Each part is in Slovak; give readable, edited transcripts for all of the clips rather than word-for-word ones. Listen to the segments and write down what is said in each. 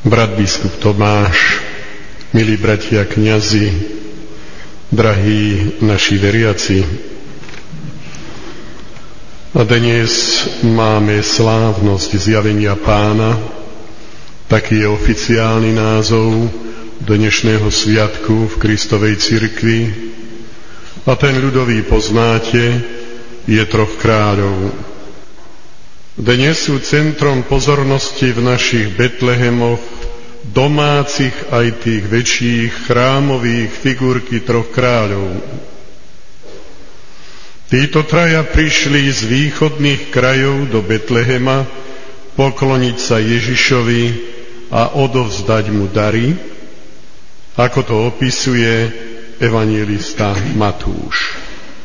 Brat biskup Tomáš, milí bratia kňazi, drahí naši veriaci, a dnes máme slávnosť zjavenia Pána, taký je oficiálny názov dnešného sviatku v Kristovej cirkvi, a ten ľudový poznáte, je Troch kráľov. Dnes sú centrom pozornosti v našich Betlehemoch domácich aj tých väčších chrámových figurky Troch kráľov. Títo traja prišli z východných krajov do Betlehema pokloniť sa Ježišovi a odovzdať mu dary, ako to opisuje evanjelista Matúš.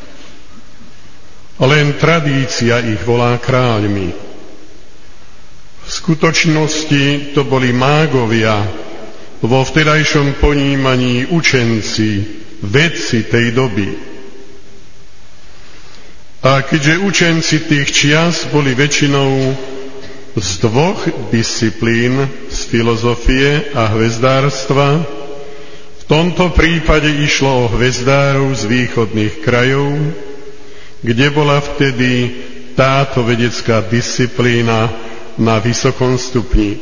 Len tradícia ich volá kráľmi. V skutočnosti to boli mágovia, vo vtedajšom ponímaní učenci, vedci tej doby. A keďže učenci tých čias boli väčšinou z dvoch disciplín, z filozofie a hvezdárstva, v tomto prípade išlo o hvezdárov z východných krajov, kde bola vtedy táto vedecká disciplína na vysokom stupni.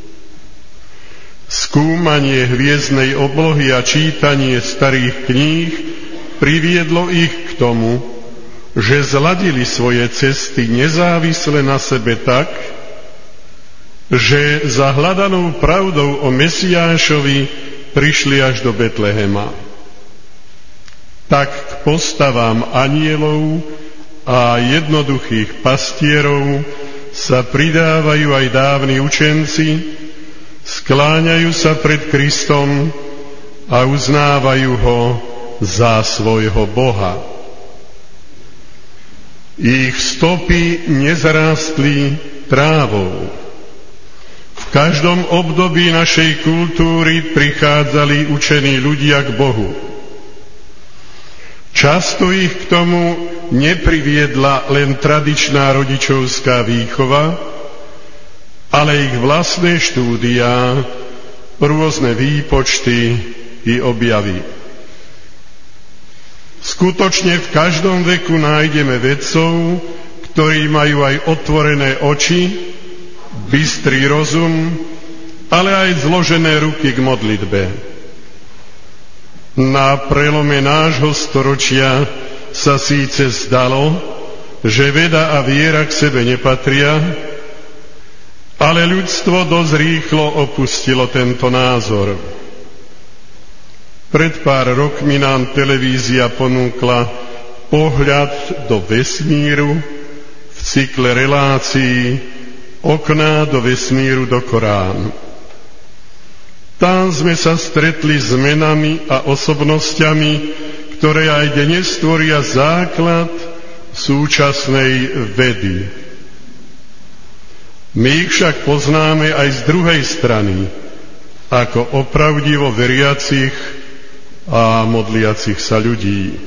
Skúmanie hviezdnej oblohy a čítanie starých kníh priviedlo ich k tomu, že zladili svoje cesty nezávisle na sebe tak, že za hľadanou pravdou o Mesiášovi prišli až do Betlehema. Tak k postavám anielov a jednoduchých pastierov sa pridávajú aj dávni učenci, skláňajú sa pred Kristom a uznávajú ho za svojho Boha. Ich stopy nezarástli trávou. V každom období našej kultúry prichádzali učení ľudia k Bohu. Často ich k tomu nepriviedla len tradičná rodičovská výchova, ale ich vlastné štúdia, rôzne výpočty i objavy. Skutočne v každom veku nájdeme vedcov, ktorí majú aj otvorené oči, bystrý rozum, ale aj zložené ruky k modlitbe. Na prelome nášho storočia sa síce zdalo, že veda a viera k sebe nepatria, ale ľudstvo dosť rýchlo opustilo tento názor. Pred pár rokmi nám televízia ponúkla pohľad do vesmíru v cykle relácií Okná do vesmíru do Koránu. Tam sme sa stretli s menami a osobnosťami, ktoré aj dnes tvoria základ súčasnej vedy. My ich však poznáme aj z druhej strany, ako opravdivo veriacich a modliacich sa ľudí.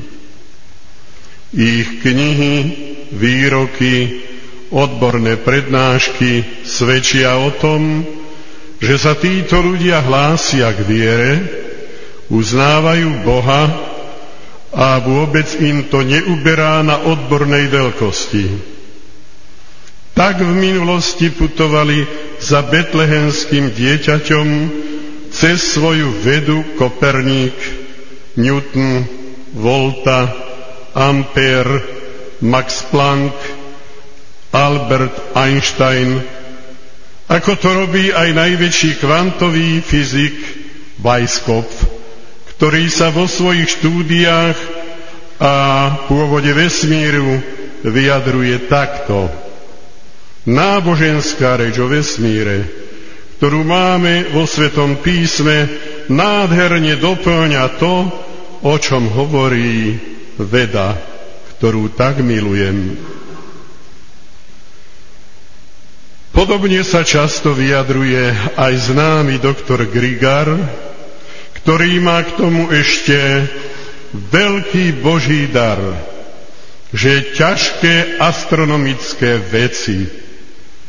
Ich knihy, výroky, odborné prednášky svedčia o tom, že sa títo ľudia hlásia k viere, uznávajú Boha a vôbec im to neuberá na odbornej veľkosti. Tak v minulosti putovali za betlehemským dieťaťom cez svoju vedu Koperník, Newton, Volta, Ampere, Max Planck, Albert Einstein, ako to robí aj najväčší kvantový fyzik Weisskopf, ktorý sa vo svojich štúdiách a pôvode vesmíru vyjadruje takto. Náboženská reč o vesmíre, ktorú máme vo Svetom písme, nádherne dopĺňa to, o čom hovorí veda, ktorú tak milujem. Podobne sa často vyjadruje aj známy doktor Grigar, ktorý má k tomu ešte veľký Boží dar, že ťažké astronomické veci,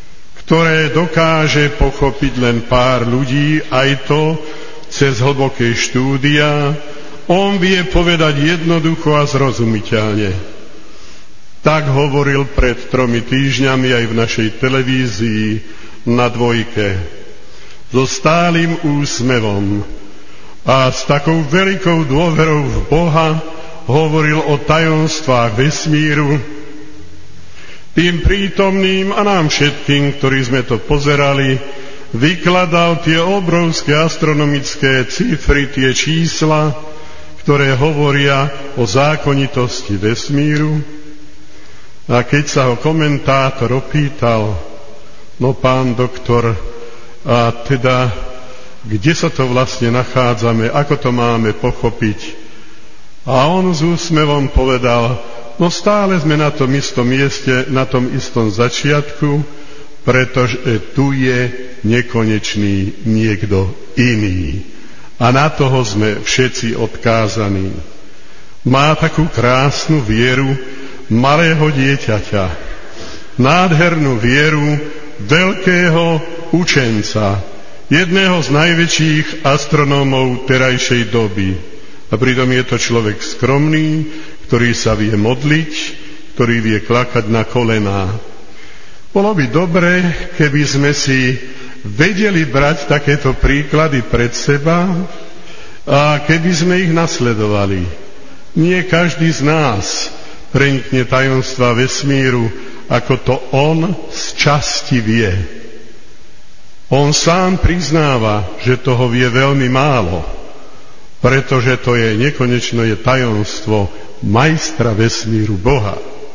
ktoré dokáže pochopiť len pár ľudí, aj to cez hlboké štúdia, on vie povedať jednoducho a zrozumiteľne. Tak hovoril pred 3 týždňami aj v našej televízii na Dvojke. So stálym úsmevom a s takou veľkou dôverou v Boha hovoril o tajomstvách vesmíru. Tým prítomným a nám všetkým, ktorí sme to pozerali, vykladal tie obrovské astronomické cifry, tie čísla, ktoré hovoria o zákonitosti vesmíru. A keď sa ho komentátor opýtal, no pán doktor, a teda, kde sa to vlastne nachádzame, ako to máme pochopiť? A on s úsmevom povedal, no stále sme na tom istom mieste, na tom istom začiatku, pretože tu je nekonečný niekto iný. A na toho sme všetci odkázaní. Má takú krásnu vieru malého dieťaťa, nádhernú vieru veľkého učenca, jedného z najväčších astronómov terajšej doby. A pritom je to človek skromný, ktorý sa vie modliť, ktorý vie klakať na kolená. Bolo by dobre, keby sme si vedeli brať takéto príklady pred seba a keby sme ich nasledovali. Nie každý z nás prenikne tajomstva vesmíru, ako to on z časti vie. On sám priznáva, že toho vie veľmi málo, pretože to je nekonečné tajomstvo majstra vesmíru Boha.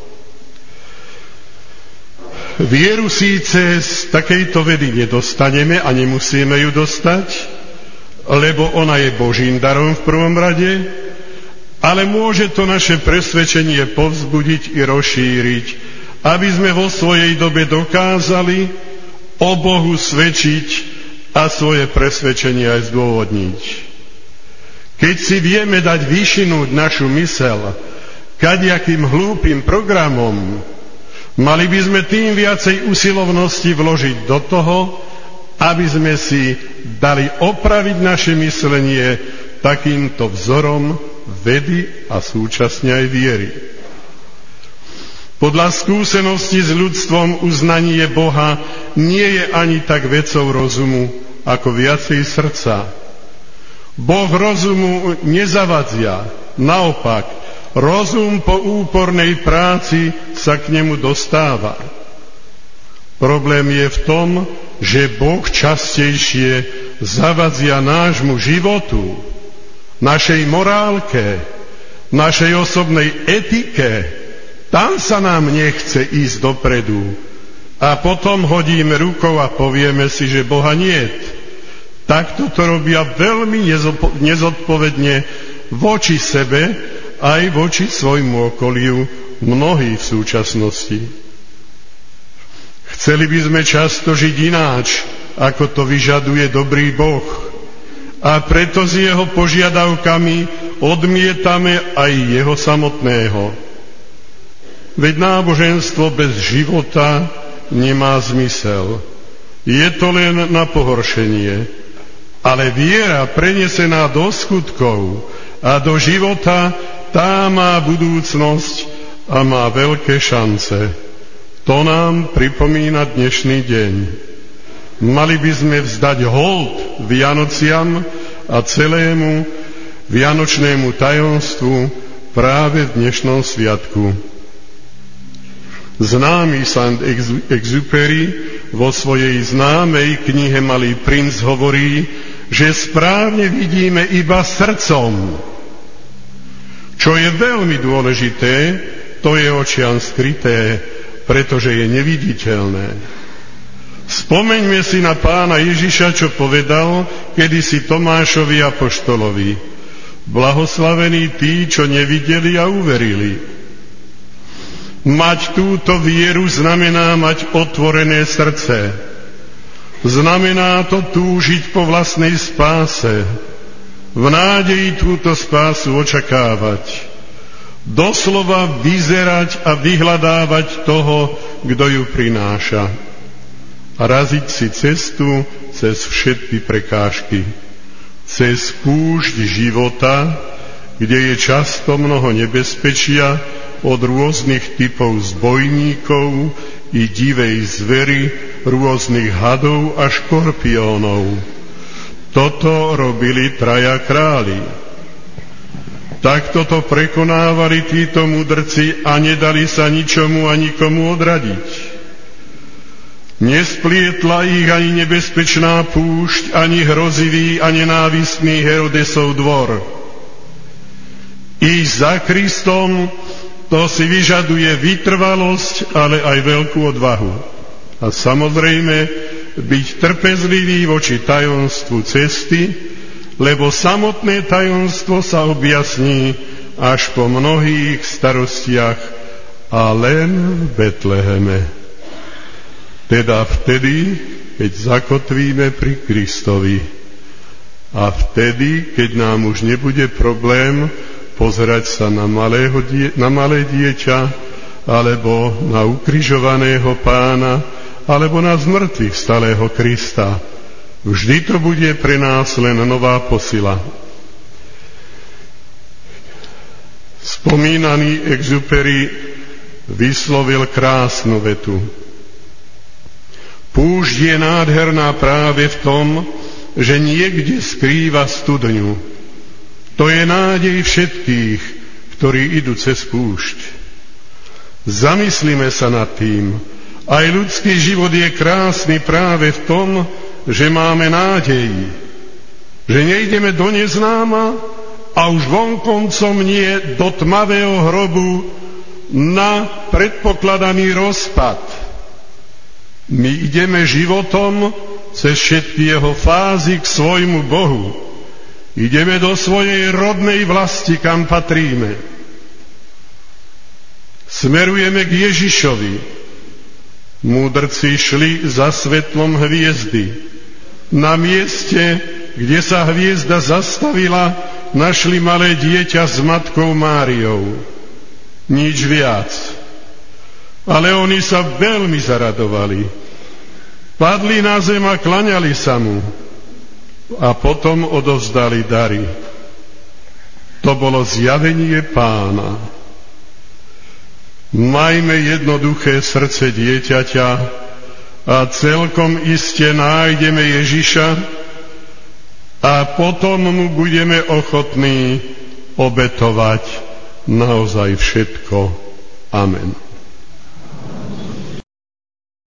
Vieru síce z takejto vedy nedostaneme a nemusíme ju dostať, lebo ona je Božím darom v prvom rade, ale môže to naše presvedčenie povzbudiť i rozšíriť, aby sme vo svojej dobe dokázali o Bohu svedčiť a svoje presvedčenie aj zdôvodniť. Keď si vieme dať vyšinúť našu mysel kadiakým hlúpym programom, mali by sme tým viacej usilovnosti vložiť do toho, aby sme si dali opraviť naše myslenie takýmto vzorom vedy a súčasne aj viery. Podľa skúsenosti s ľudstvom uznanie Boha nie je ani tak vecou rozumu, ako viacej srdca. Boh rozumu nezavadzia, naopak, rozum po úpornej práci sa k nemu dostáva. Problém je v tom, že Boh častejšie zavadzia nášmu životu, našej morálke, našej osobnej etike. Tam sa nám nechce ísť dopredu. A potom hodíme rukou a povieme si, že Boha niet. Takto to robia veľmi nezodpovedne voči sebe, aj voči svojmu okoliu mnohí v súčasnosti. Chceli by sme často žiť ináč, ako to vyžaduje dobrý Boh. A preto s jeho požiadavkami odmietame aj jeho samotného. Veď náboženstvo bez života nemá zmysel. Je to len na pohoršenie. Ale viera prenesená do skutkov a do života, tá má budúcnosť a má veľké šance. To nám pripomína dnešný deň. Mali by sme vzdať hold Vianociam a celému vianočnému tajomstvu práve v dnešnom sviatku. Známy Saint-Exupéry vo svojej známej knihe Malý princ hovorí, že správne vidíme iba srdcom. Čo je veľmi dôležité, to je očiam skryté, pretože je neviditeľné. Spomeňme si na pána Ježiša, čo povedal kedysi Tomášovi apoštolovi. Blahoslavení tí, čo nevideli a uverili. Mať túto vieru znamená mať otvorené srdce. Znamená to túžiť po vlastnej spáse. V nádeji túto spásu očakávať. Doslova vyzerať a vyhľadávať toho, kto ju prináša. a raziť si cestu cez všetky prekážky. Cez púšť života, kde je často mnoho nebezpečia od rôznych typov zbojníkov i divej zvery, rôznych hadov a škorpiónov. Toto robili traja králi. Takto to prekonávali títo mudrci a nedali sa ničomu a nikomu odradiť. Nesplietla ich ani nebezpečná púšť, ani hrozivý a nenávistný Herodesov dvor. Ísť za Kristom, to si vyžaduje vytrvalosť, ale aj veľkú odvahu. A samozrejme, byť trpezlivý voči tajomstvu cesty, lebo samotné tajomstvo sa objasní až po mnohých starostiach a len v Betleheme. Teda vtedy, keď zakotvíme pri Kristovi. A vtedy, keď nám už nebude problém pozerať sa na malé dieťa, alebo na ukrižovaného Pána, alebo na zmrtvých vstalého Krista. Vždy to bude pre nás len nová posila. Spomínaný Exupéry vyslovil krásnu vetu. Púšť je nádherná práve v tom, že niekde skrýva studňu. To je nádej všetkých, ktorí idú cez púšť. Zamyslíme sa nad tým. Aj ľudský život je krásny práve v tom, že máme nádej. Že nejdeme do neznáma a už vonkoncom nie do tmavého hrobu na predpokladaný rozpad. My ideme životom cez všetky jeho fázy k svojmu Bohu. Ideme do svojej rodnej vlasti, kam patríme. Smerujeme k Ježišovi. Múdrci šli za svetlom hviezdy. Na mieste, kde sa hviezda zastavila, našli malé dieťa s matkou Máriou. Nič viac. Ale oni sa veľmi zaradovali. Padli na zem a klaňali sa mu. A potom odovzdali dary. To bolo zjavenie Pána. Majme jednoduché srdce dieťaťa a celkom iste nájdeme Ježiša a potom mu budeme ochotní obetovať naozaj všetko. Amen.